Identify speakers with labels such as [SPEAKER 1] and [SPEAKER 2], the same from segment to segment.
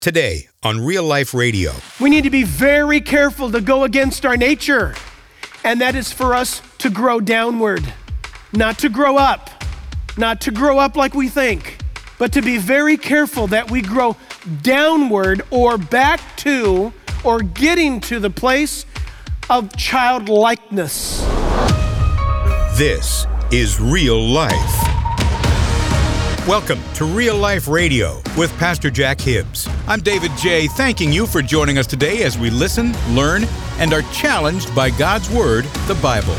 [SPEAKER 1] Today on Real Life Radio.
[SPEAKER 2] We need to be very careful to go against our nature, and that is for us to grow downward, not to grow up like we think, but to be very careful that we grow downward or back to or getting to the place of childlikeness.
[SPEAKER 1] This is Real Life. Welcome to Real Life Radio with Pastor Jack Hibbs. I'm David J., thanking you for joining us today as we listen, learn, and are challenged by God's Word, the Bible.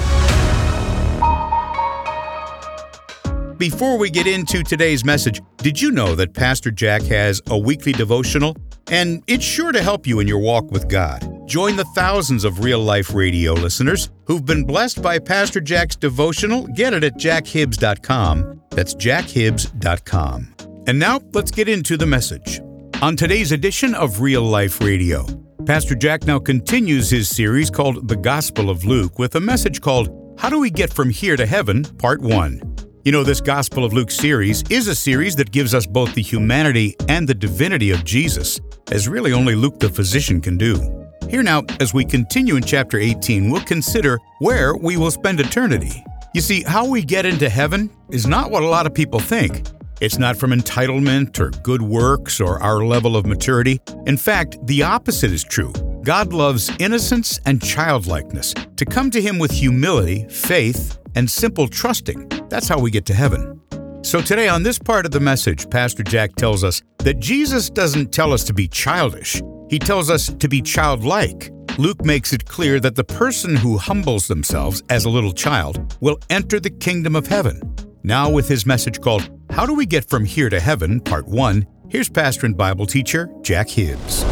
[SPEAKER 1] Before we get into today's message, did you know that Pastor Jack has a weekly devotional? And it's sure to help you in your walk with God. Join the thousands of Real Life Radio listeners who've been blessed by Pastor Jack's devotional. Get it at jackhibbs.com. That's jackhibbs.com. And now, let's get into the message. On today's edition of Real Life Radio, Pastor Jack now continues his series called The Gospel of Luke with a message called How Do We Get From Here to Heaven, Part 1. You know, this Gospel of Luke series is a series that gives us both the humanity and the divinity of Jesus, as really only Luke the physician can do. Here now, as we continue in chapter 18, we'll consider where we will spend eternity. You see, how we get into heaven is not what a lot of people think. It's not from entitlement or good works or our level of maturity. In fact, the opposite is true. God loves innocence and childlikeness. To come to Him with humility, faith, and simple trusting, that's how we get to heaven. So today on this part of the message, Pastor Jack tells us that Jesus doesn't tell us to be childish. He tells us to be childlike. Luke makes it clear that the person who humbles themselves as a little child will enter the kingdom of heaven. Now with his message called, How Do We Get From Here to Heaven, Part 1, here's pastor and Bible teacher, Jack Hibbs.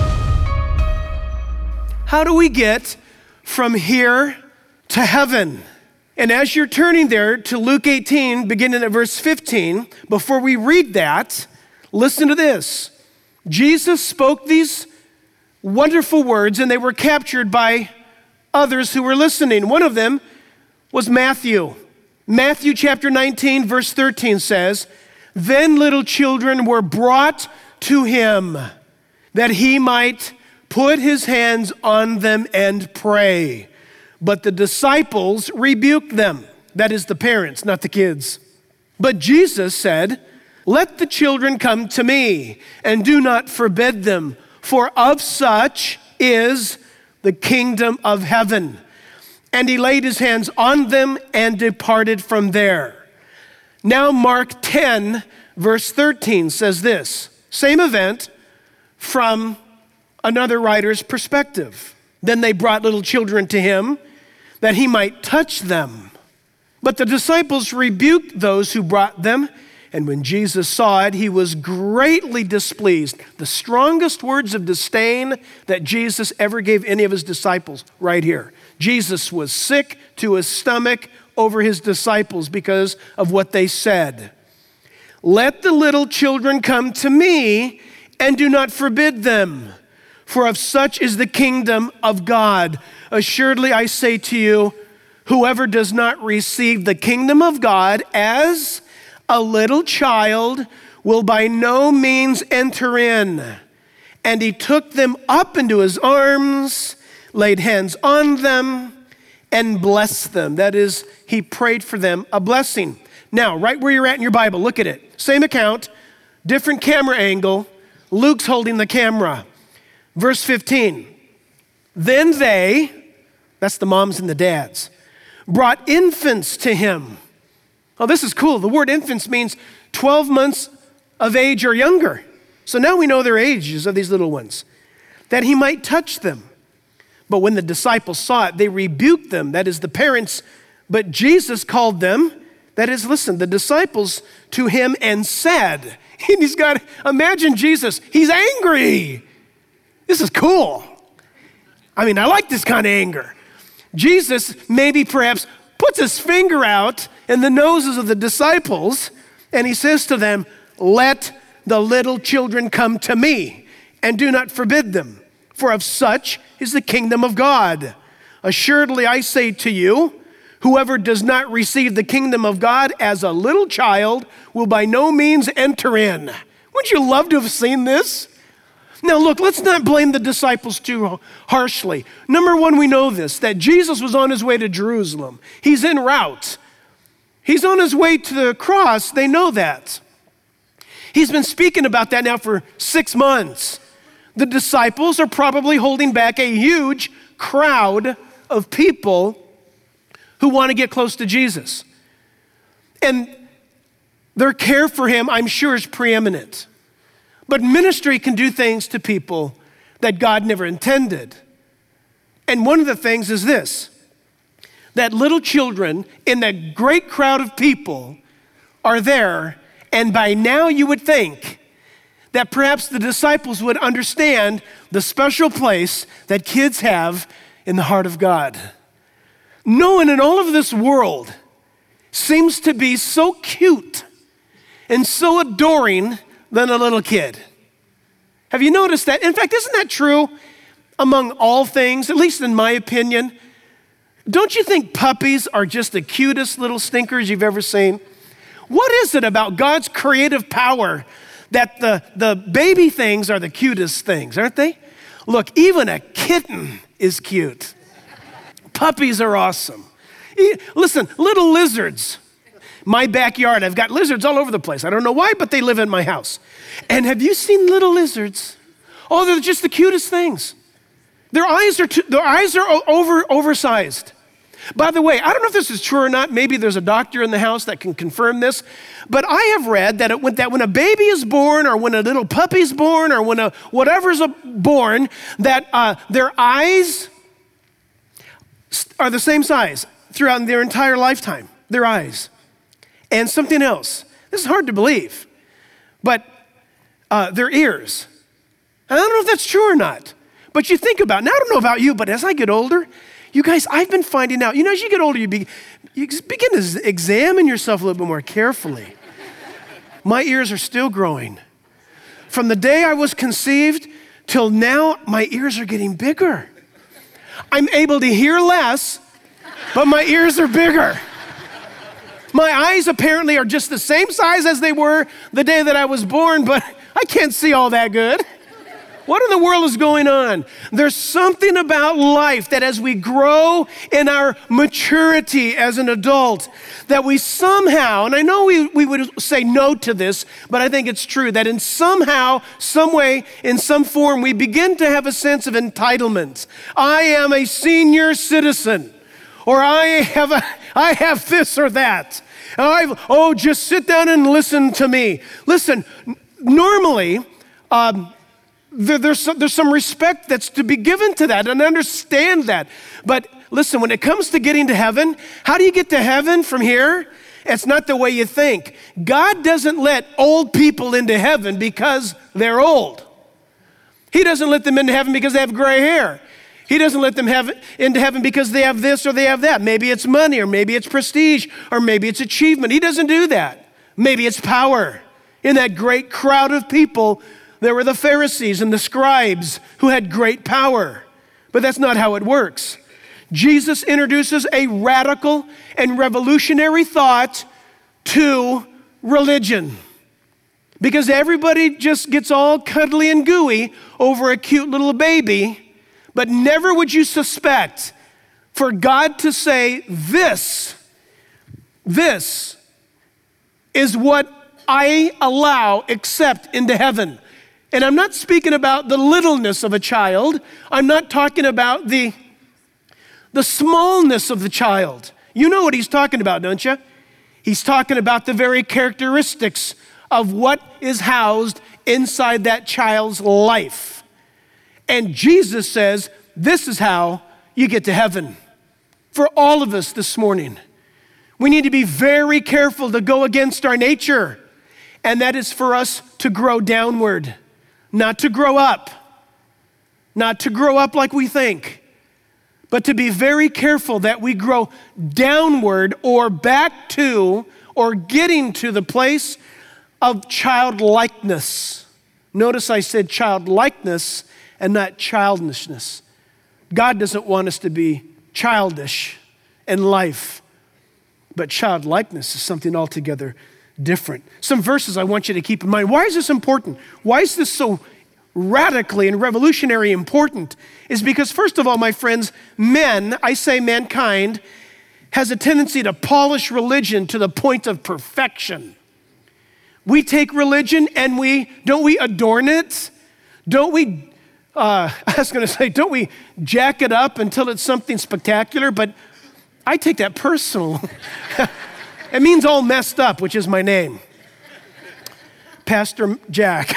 [SPEAKER 2] How do we get from here to heaven? And as you're turning there to Luke 18, beginning at verse 15, before we read that, listen to this. Jesus spoke these wonderful words, and they were captured by others who were listening. One of them was Matthew. Matthew chapter 19, verse 13 says, Then little children were brought to him, that he might put his hands on them and pray. But the disciples rebuked them. That is the parents, not the kids. But Jesus said, Let the children come to me, and do not forbid them, for of such is the kingdom of heaven. And he laid his hands on them and departed from there. Now Mark 10, verse 13 says this, same event from another writer's perspective. Then they brought little children to him, that he might touch them. But the disciples rebuked those who brought them, and when Jesus saw it, he was greatly displeased. The strongest words of disdain that Jesus ever gave any of his disciples, right here. Jesus was sick to his stomach over his disciples because of what they said. Let the little children come to me, and do not forbid them, for of such is the kingdom of God. Assuredly, I say to you, whoever does not receive the kingdom of God as a little child will by no means enter in. And he took them up into his arms, laid hands on them, and blessed them. That is, he prayed for them a blessing. Now, right where you're at in your Bible, look at it. Same account, different camera angle. Luke's holding the camera. Verse 15, then they, that's the moms and the dads, brought infants to him. Oh, this is cool. The word infants means 12 months of age or younger. So now we know their ages of these little ones, that he might touch them. But when the disciples saw it, they rebuked them, that is the parents. But Jesus called them, that is, listen, the disciples to him and said, and imagine Jesus, he's angry. This is cool. I mean, I like this kind of anger. Jesus maybe perhaps puts his finger out in the noses of the disciples, and he says to them, let the little children come to me, and do not forbid them, for of such is the kingdom of God. Assuredly, I say to you, whoever does not receive the kingdom of God as a little child will by no means enter in. Wouldn't you love to have seen this? Now look, let's not blame the disciples too harshly. Number one, we know this, that Jesus was on his way to Jerusalem. He's en route. He's on his way to the cross. They know that. He's been speaking about that now for 6 months. The disciples are probably holding back a huge crowd of people who want to get close to Jesus. And their care for him, I'm sure, is preeminent. But ministry can do things to people that God never intended. And one of the things is this, that little children in that great crowd of people are there, and by now you would think that perhaps the disciples would understand the special place that kids have in the heart of God. No one in all of this world seems to be so cute and so adoring than a little kid. Have you noticed that? In fact, isn't that true among all things, at least in my opinion? Don't you think puppies are just the cutest little stinkers you've ever seen? What is it about God's creative power that the baby things are the cutest things, aren't they? Look, even a kitten is cute. Puppies are awesome. Listen, little lizards. My backyard, I've got lizards all over the place. I don't know why, but they live in my house. And have you seen little lizards? Oh, they're just the cutest things. Their eyes are oversized. By the way, I don't know if this is true or not. Maybe there's a doctor in the house that can confirm this. But I have read that when a baby is born, or when a little puppy's born, or when whatever's born, that their eyes are the same size throughout their entire lifetime. Their eyes. And something else. This is hard to believe. But their ears. And I don't know if that's true or not. But you think about it. Now, I don't know about you, but as I get older, you guys, I've been finding out, as you get older, you begin to examine yourself a little bit more carefully. My ears are still growing. From the day I was conceived till now, my ears are getting bigger. I'm able to hear less, but my ears are bigger. My eyes apparently are just the same size as they were the day that I was born, but I can't see all that good. What in the world is going on? There's something about life that as we grow in our maturity as an adult, that we somehow, and I know we would say no to this, but I think it's true, that in somehow, some way, in some form, we begin to have a sense of entitlement. I am a senior citizen, or I have this or that. Just sit down and listen to me. Listen, normally, there's some respect that's to be given to that, and understand that. But listen, when it comes to getting to heaven, how do you get to heaven from here? It's not the way you think. God doesn't let old people into heaven because they're old. He doesn't let them into heaven because they have gray hair. He doesn't let them into heaven because they have this or they have that. Maybe it's money, or maybe it's prestige, or maybe it's achievement. He doesn't do that. Maybe it's power. In that great crowd of people, there were the Pharisees and the scribes who had great power. But that's not how it works. Jesus introduces a radical and revolutionary thought to religion. Because everybody just gets all cuddly and gooey over a cute little baby. But never would you suspect for God to say, this is what I accept into heaven. And I'm not speaking about the littleness of a child. I'm not talking about the smallness of the child. You know what he's talking about, don't you? He's talking about the very characteristics of what is housed inside that child's life. And Jesus says, this is how you get to heaven. For all of us this morning, we need to be very careful to go against our nature. And that is for us to grow downward, not to grow up. Not to grow up like we think, but to be very careful that we grow downward, or back to, or getting to the place of childlikeness. Notice I said childlikeness and not childishness. God doesn't want us to be childish in life, but childlikeness is something altogether different. Some verses I want you to keep in mind. Why is this important? Why is this so radically and revolutionary important is because, first of all, my friends, men, I say mankind, has a tendency to polish religion to the point of perfection. We take religion and don't we adorn it? Don't we jack it up until it's something spectacular? But I take that personal. It means all messed up, which is my name, Pastor Jack.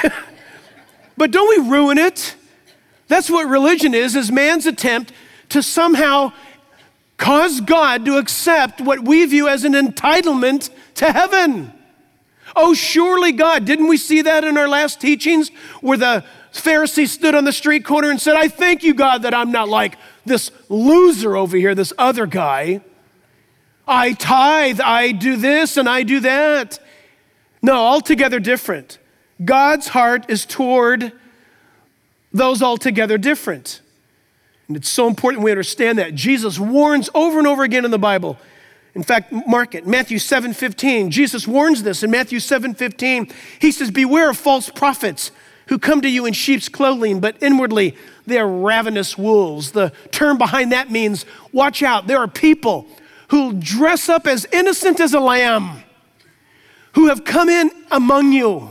[SPEAKER 2] But don't we ruin it? That's what religion is man's attempt to somehow cause God to accept what we view as an entitlement to heaven. Oh, surely God, didn't we see that in our last teachings where the Pharisee stood on the street corner and said, I thank you, God, that I'm not like this loser over here, this other guy. I tithe, I do this and I do that. No, altogether different. God's heart is toward those altogether different. And it's so important we understand that. Jesus warns over and over again in the Bible. In fact, mark it, Matthew 7:15. Jesus warns this in Matthew 7:15. He says, beware of false prophets who come to you in sheep's clothing, but inwardly they are ravenous wolves. The term behind that means, watch out, there are people who dress up as innocent as a lamb, who have come in among you,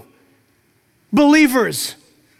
[SPEAKER 2] believers,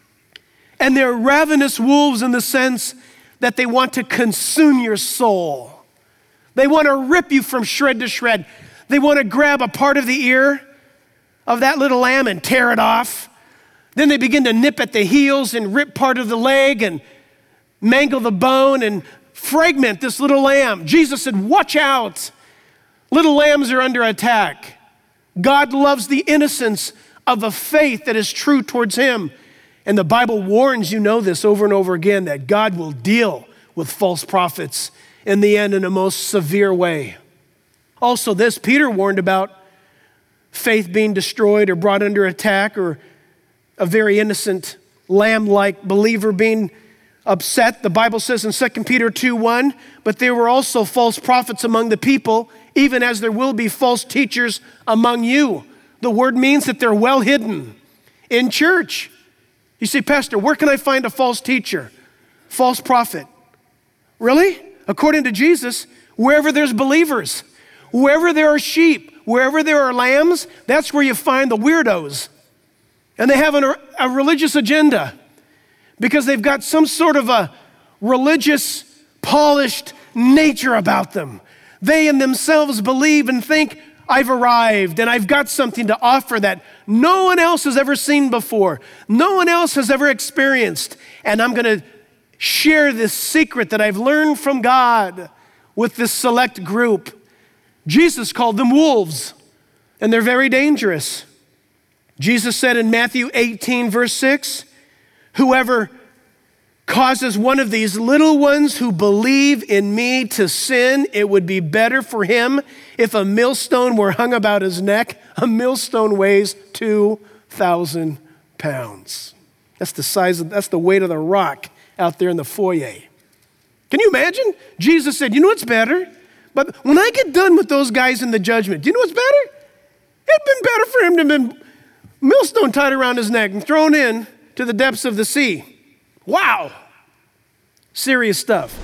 [SPEAKER 2] and they're ravenous wolves in the sense that they want to consume your soul. They want to rip you from shred to shred. They want to grab a part of the ear of that little lamb and tear it off. Then they begin to nip at the heels and rip part of the leg and mangle the bone and fragment this little lamb. Jesus said, watch out. Little lambs are under attack. God loves the innocence of a faith that is true towards him. And the Bible warns, you know this over and over again, that God will deal with false prophets in the end in a most severe way. Also this, Peter warned about faith being destroyed or brought under attack, or a very innocent lamb-like believer being upset. The Bible says in 2 Peter 2:1, but there were also false prophets among the people, even as there will be false teachers among you. The word means that they're well hidden in church. You say, Pastor, where can I find a false teacher, false prophet? Really? According to Jesus, wherever there's believers, wherever there are sheep, wherever there are lambs, that's where you find the weirdos. And they have a religious agenda because they've got some sort of a religious, polished nature about them. They in themselves believe and think, I've arrived and I've got something to offer that no one else has ever seen before. No one else has ever experienced. And I'm going to share this secret that I've learned from God with this select group. Jesus called them wolves, and they're very dangerous. Jesus said in Matthew 18, verse 6, whoever causes one of these little ones who believe in me to sin, it would be better for him if a millstone were hung about his neck. A millstone weighs 2,000 pounds. That's the weight of the rock out there in the foyer. Can you imagine? Jesus said, you know what's better? But when I get done with those guys in the judgment, do you know what's better? It'd been better for him to have been millstone tied around his neck and thrown in to the depths of the sea. Wow. Serious stuff.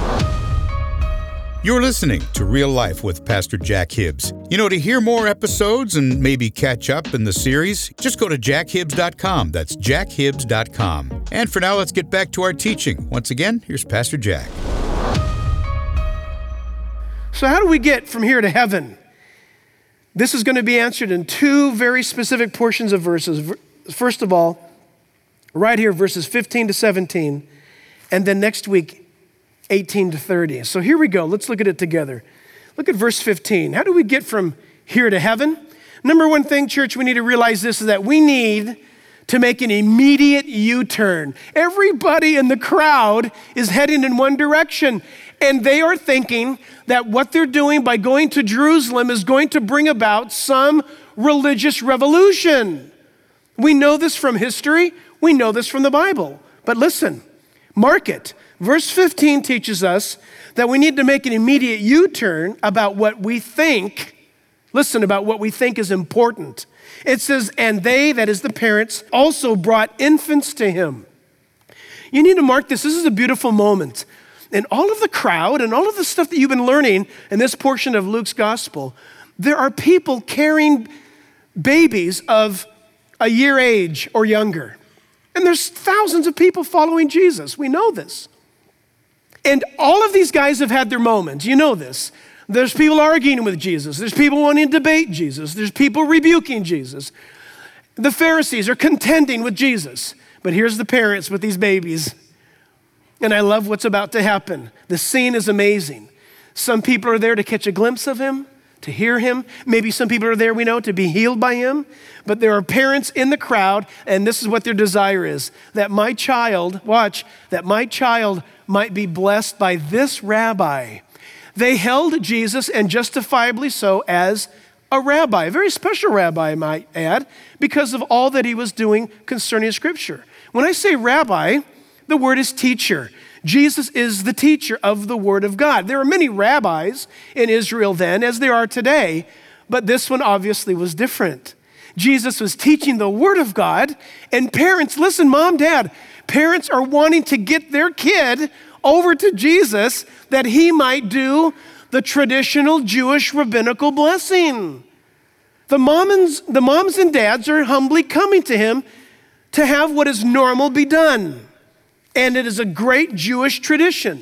[SPEAKER 1] You're listening to Real Life with Pastor Jack Hibbs. You know, to hear more episodes and maybe catch up in the series, just go to jackhibbs.com. That's jackhibbs.com. And for now, let's get back to our teaching. Once again, here's Pastor Jack.
[SPEAKER 2] So how do we get from here to heaven? This is going to be answered in two very specific portions of verses. First of all, right here, verses 15 to 17, and then next week, 18 to 30. So here we go. Let's look at it together. Look at verse 15. How do we get from here to heaven? Number one thing, church, we need to realize this is that we need to make an immediate U-turn. Everybody in the crowd is heading in one direction, and they are thinking that what they're doing by going to Jerusalem is going to bring about some religious revolution. We know this from history. We know this from the Bible. But listen, mark it. Verse 15 teaches us that we need to make an immediate U-turn about what we think. Listen, about what we think is important. It says, and they, that is the parents, also brought infants to him. You need to mark this. This is a beautiful moment. And all of the crowd and all of the stuff that you've been learning in this portion of Luke's gospel, there are people carrying babies of a year age or younger. And there's thousands of people following Jesus. We know this. And all of these guys have had their moments. You know this. There's people arguing with Jesus. There's people wanting to debate Jesus. There's people rebuking Jesus. The Pharisees are contending with Jesus. But here's the parents with these babies. And I love what's about to happen. The scene is amazing. Some people are there to catch a glimpse of him, to hear him. Maybe some people are there, we know, to be healed by him. But there are parents in the crowd, and this is what their desire is, that my child, watch, that my child might be blessed by this rabbi. They held Jesus, and justifiably so, as a rabbi, a very special rabbi, I might add, because of all that he was doing concerning Scripture. When I say rabbi, the word is teacher. Jesus is the teacher of the Word of God. There are many rabbis in Israel then, as there are today, but this one obviously was different. Jesus was teaching the Word of God, and parents, listen, mom, dad, parents are wanting to get their kid over to Jesus that he might do the traditional Jewish rabbinical blessing. The moms and dads are humbly coming to him to have what is normal be done. And it is a great Jewish tradition.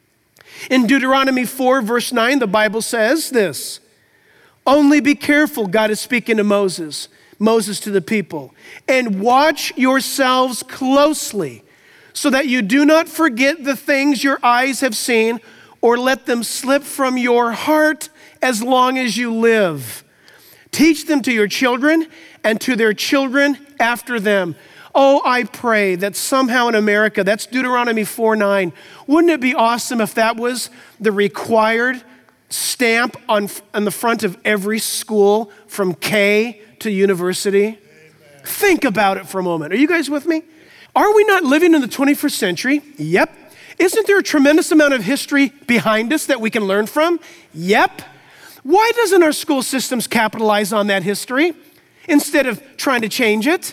[SPEAKER 2] In Deuteronomy 4, verse 9, the Bible says this, only be careful, God is speaking to Moses to the people, and watch yourselves closely so that you do not forget the things your eyes have seen or let them slip from your heart as long as you live. Teach them to your children and to their children after them. Oh, I pray that somehow in America, that's Deuteronomy 4:9. Wouldn't it be awesome if that was the required stamp on the front of every school from K to university? Amen. Think about it for a moment. Are you guys with me? Are we not living in the 21st century? Yep. Isn't there a tremendous amount of history behind us that we can learn from? Yep. Why doesn't our school systems capitalize on that history instead of trying to change it?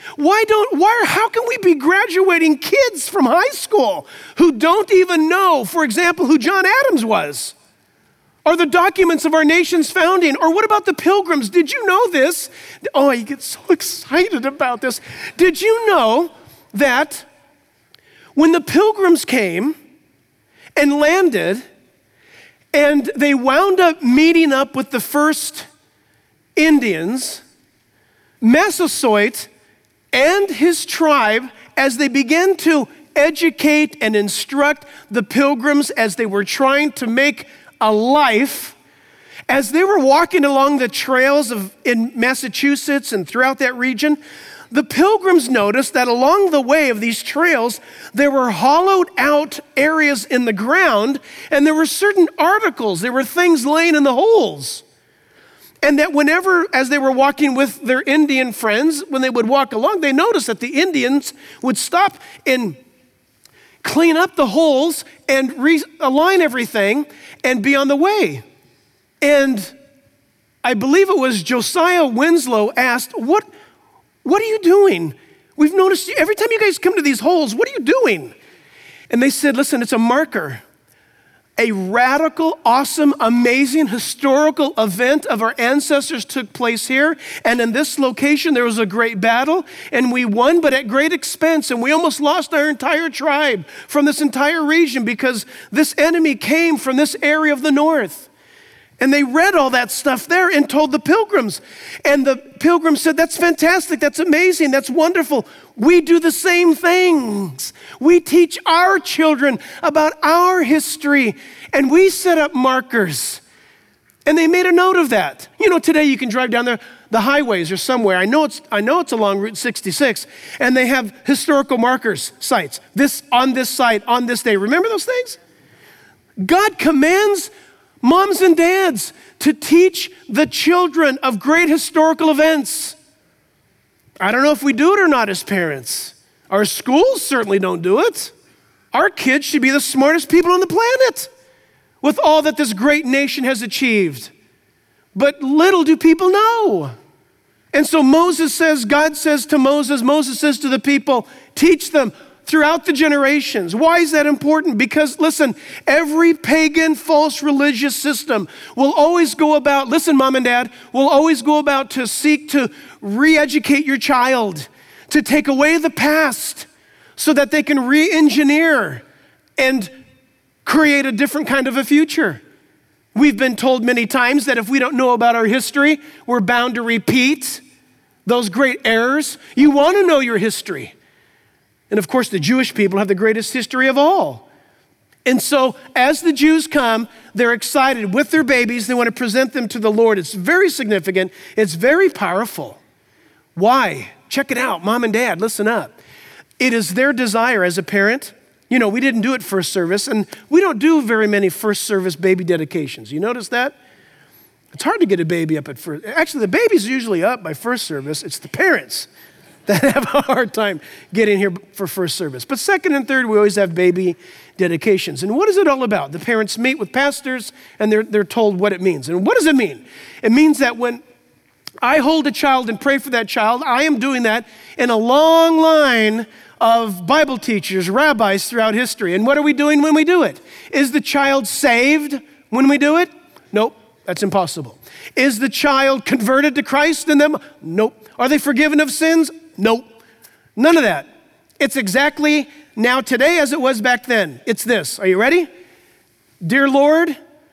[SPEAKER 2] How can we be graduating kids from high school who don't even know, for example, who John Adams was? Or the documents of our nation's founding? Or what about the Pilgrims? Did you know this? Oh, I get so excited about this. Did you know that when the Pilgrims came and landed and they wound up meeting up with the first Indians, Massasoit and his tribe, as they began to educate and instruct the Pilgrims as they were trying to make a life, as they were walking along the trails in Massachusetts and throughout that region, the Pilgrims noticed that along the way of these trails, there were hollowed out areas in the ground, and there were certain articles, there were things laying in the holes. And that whenever, as they were walking with their Indian friends, when they would walk along, they noticed that the Indians would stop and clean up the holes and realign everything and be on the way. And I believe it was Josiah Winslow asked, what are you doing? We've noticed every time you guys come to these holes, what are you doing? And they said, listen, it's a marker. A radical, awesome, amazing historical event of our ancestors took place here. And in this location, there was a great battle and we won, but at great expense. And we almost lost our entire tribe from this entire region because this enemy came from this area of the north. And they read all that stuff there and told the Pilgrims. And the Pilgrims said, that's fantastic, that's amazing, that's wonderful. We do the same things. We teach our children about our history, and we set up markers. And they made a note of that. You know, today you can drive down the highways or somewhere. I know it's along Route 66, and they have historical markers, sites. This on this site, on this day. Remember those things? God commands moms and dads to teach the children of great historical events. I don't know if we do it or not as parents. Our schools certainly don't do it. Our kids should be the smartest people on the planet with all that this great nation has achieved. But little do people know. And so God says to Moses says to the people, teach them throughout the generations. Why is that important? Because, listen, every pagan, false religious system will always go about, listen, mom and dad, will always go about to seek to re-educate your child, to take away the past so that they can re-engineer and create a different kind of a future. We've been told many times that if we don't know about our history, we're bound to repeat those great errors. You want to know your history. And of course, the Jewish people have the greatest history of all. And so as the Jews come, they're excited with their babies. They want to present them to the Lord. It's very significant. It's very powerful. Why? Check it out. Mom and dad, listen up. It is their desire as a parent. You know, we didn't do it first service, and we don't do very many first service baby dedications. You notice that? It's hard to get a baby up at first. Actually, the baby's usually up by first service. It's the parents that have a hard time getting here for first service. But second and third, we always have baby dedications. And what is it all about? The parents meet with pastors, and they're told what it means. And what does it mean? It means that when I hold a child and pray for that child, I am doing that in a long line of Bible teachers, rabbis throughout history. And what are we doing when we do it? Is the child saved when we do it? Nope, that's impossible. Is the child converted to Christ in them? Nope. Are they forgiven of sins? Nope. None of that. It's exactly now today as it was back then. It's this. Are you ready? Dear Lord,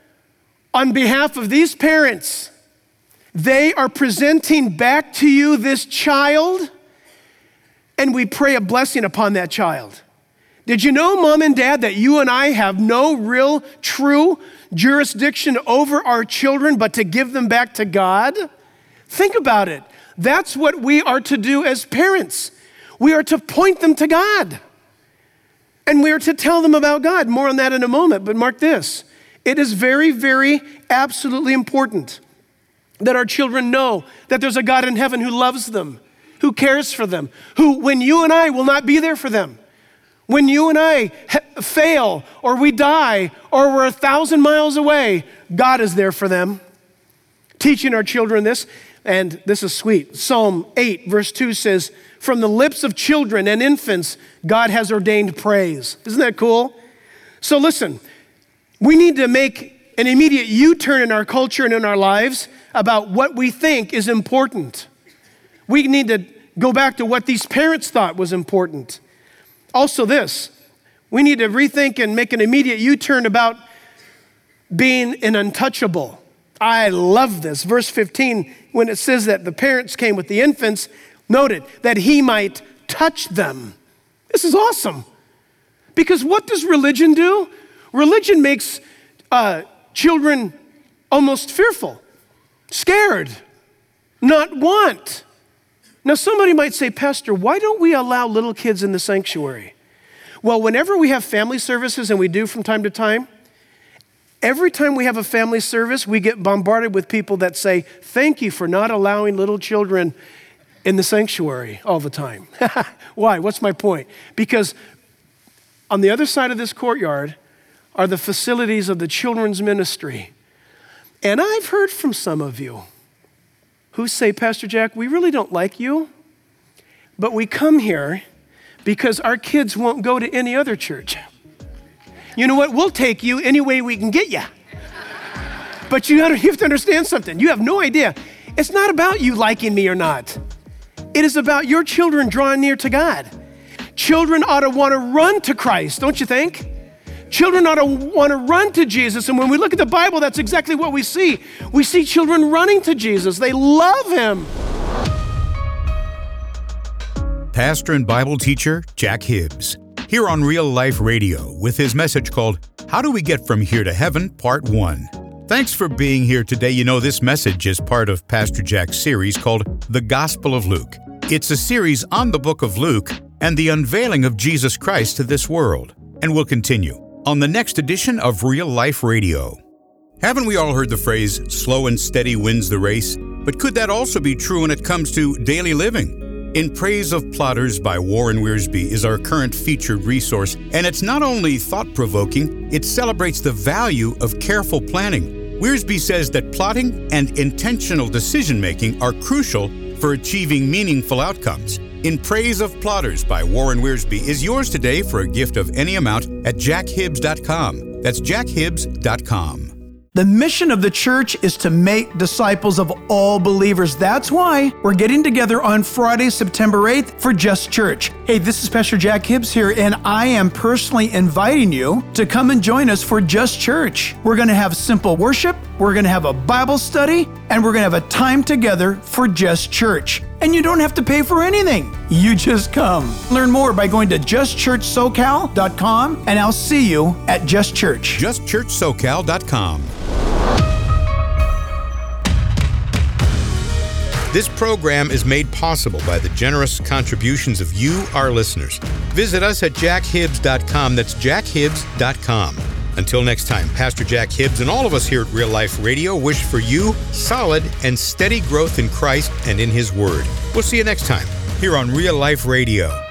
[SPEAKER 2] on behalf of these parents, they are presenting back to you this child, and we pray a blessing upon that child. Did you know, mom and dad, that you and I have no real, true jurisdiction over our children, but to give them back to God? Think about it. That's what we are to do as parents. We are to point them to God. And we are to tell them about God. More on that in a moment, but mark this. It is very, very absolutely important that our children know that there's a God in heaven who loves them, who cares for them, who, when you and I will not be there for them, when you and I fail or we die or we're 1,000 miles away, God is there for them. Teaching our children this, and this is sweet. Psalm 8, verse 2 says, from the lips of children and infants, God has ordained praise. Isn't that cool? So listen, we need to make an immediate U-turn in our culture and in our lives about what we think is important. We need to go back to what these parents thought was important. Also this, we need to rethink and make an immediate U-turn about being an untouchable. I love this. Verse 15, when it says that the parents came with the infants, noted that he might touch them. This is awesome. Because what does religion do? Religion makes children almost fearful, scared, not want. Now, somebody might say, Pastor, why don't we allow little kids in the sanctuary? Well, whenever we have family services, and we do from time to time, every time we have a family service, we get bombarded with people that say, thank you for not allowing little children in the sanctuary all the time. Why? What's my point? Because on the other side of this courtyard are the facilities of the children's ministry. And I've heard from some of you who say, Pastor Jack, we really don't like you, but we come here because our kids won't go to any other church. You know what? We'll take you any way we can get you. But you have to understand something. You have no idea. It's not about you liking me or not. It is about your children drawing near to God. Children ought to want to run to Christ, don't you think? Children ought to want to run to Jesus. And when we look at the Bible, that's exactly what we see. We see children running to Jesus. They love him.
[SPEAKER 1] Pastor and Bible teacher Jack Hibbs, here on Real Life Radio with his message called, How Do We Get From Here to Heaven, Part 1. Thanks for being here today. You know, this message is part of Pastor Jack's series called The Gospel of Luke. It's a series on the book of Luke and the unveiling of Jesus Christ to this world. And we'll continue on the next edition of Real Life Radio. Haven't we all heard the phrase, slow and steady wins the race? But could that also be true when it comes to daily living? In Praise of Plotters by Warren Wiersbe is our current featured resource, and it's not only thought-provoking, it celebrates the value of careful planning. Wiersbe says that plotting and intentional decision-making are crucial for achieving meaningful outcomes. In Praise of Plotters by Warren Wiersbe is yours today for a gift of any amount at jackhibbs.com. That's jackhibbs.com.
[SPEAKER 3] The mission of the church is to make disciples of all believers. That's why we're getting together on Friday, September 8th for Just Church. Hey, this is Pastor Jack Hibbs here, and I am personally inviting you to come and join us for Just Church. We're going to have simple worship, we're going to have a Bible study, and we're going to have a time together for Just Church. And you don't have to pay for anything. You just come. Learn more by going to justchurchsocal.com, and I'll see you at Just Church.
[SPEAKER 1] justchurchsocal.com. This program is made possible by the generous contributions of you, our listeners. Visit us at jackhibbs.com. That's jackhibbs.com. Until next time, Pastor Jack Hibbs and all of us here at Real Life Radio wish for you solid and steady growth in Christ and in His Word. We'll see you next time here on Real Life Radio.